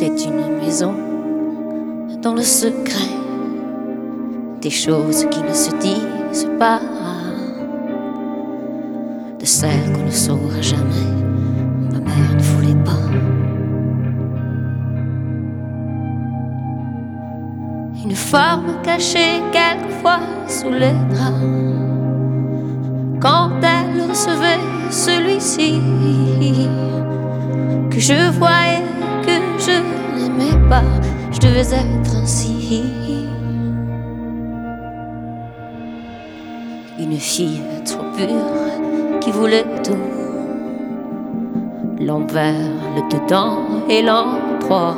C'est une maison dans le secret des choses qui ne se disent pas, de celles qu'on ne saura jamais. Ma mère ne voulait pas. Une forme cachée quelquefois sous les draps, quand elle recevait celui-ci que je voyais, que je n'aimais pas, je devais être ainsi. Une fille trop pure qui voulait tout, l'envers, le dedans et l'endroit.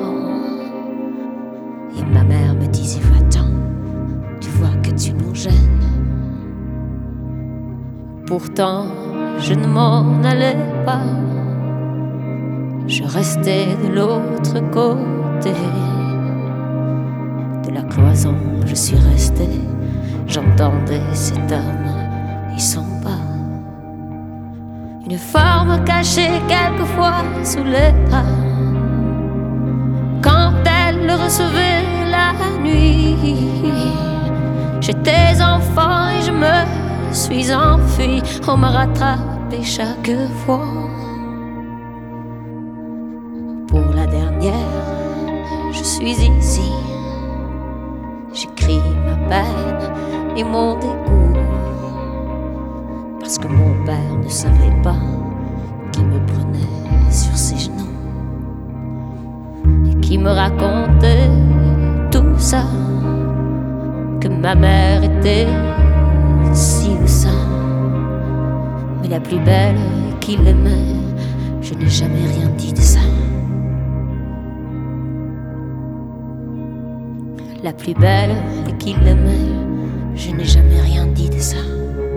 Et ma mère me disait: va-t'en, tu vois que tu nous gênes. Pourtant je ne m'en allais pas, je restais de l'autre côté de la cloison. Je suis restée, j'entendais cet homme et son pas. Une forme cachée quelquefois sous les draps, quand elle le recevait la nuit. J'étais enfant et je me suis enfui, on m'a rattrapé chaque fois. Pour la dernière, je suis ici, j'écris ma peine et mon dégoût, parce que mon père ne savait pas qui me prenait sur ses genoux et qui me racontait tout ça, que ma mère était ci ou ça, mais la plus belle qu'il aimait, je n'ai jamais rien dit de ça. La plus belle qu'il aimait, je n'ai jamais rien dit de ça.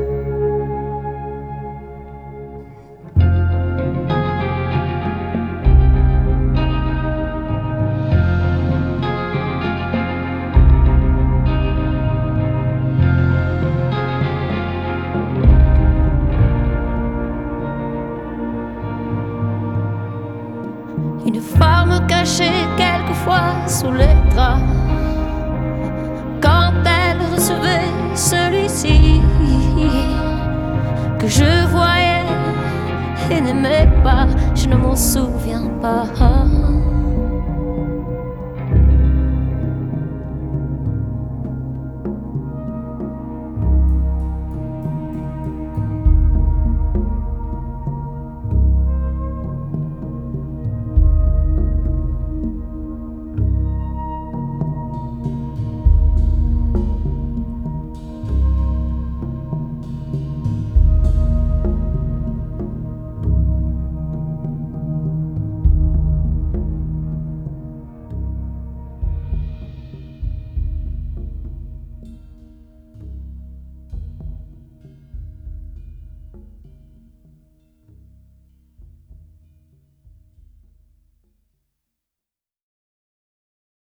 Une forme cachée quelquefois sous les draps, quand elle recevait celui-ci que je voyais et n'aimais pas, je ne m'en souviens pas.